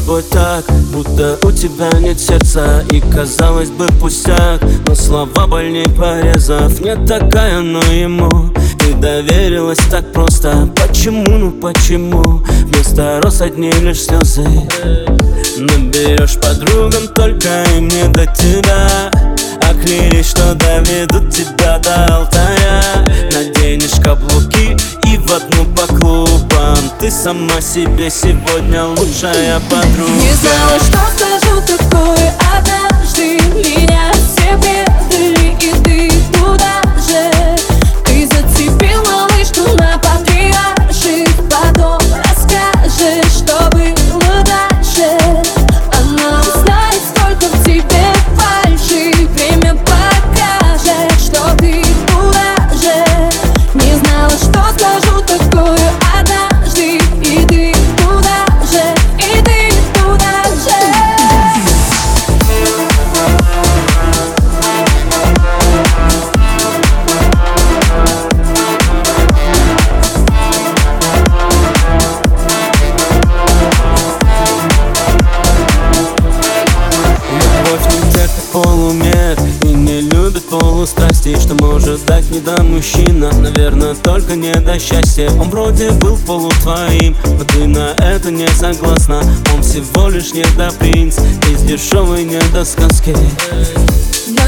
тобой так, будто у тебя нет сердца. И казалось бы пустяк, но слова больней порезов. Не такая, но ему ты доверилась так просто. Почему, ну почему вместо роз одни лишь слезы? Наберешь подругам, только им не до тебя. Оклялись, что доведут тебя до алтаря. Наденешь каблуки и в одну по клубам. Ты сама себе сегодня лучшая подруга. Не знала, что скажу такое однажды. Меня все предали, и ты туда же. Ты зацепил малышку на патриарших. Потом расскажешь, что было дальше. Она знает, сколько в тебе фальши. Время покажет, что ты туда же. Не знала, что скажу такое однажды. И ты туда же, и ты туда же. Любовь не терпит полумер и не любит полустрастей. Что может дать не до мужчина? Наверное, только не до счастья. Он вроде был полу твоим, но ты на это не согласна. Он всего лишь недопринц из дешевой недосказки.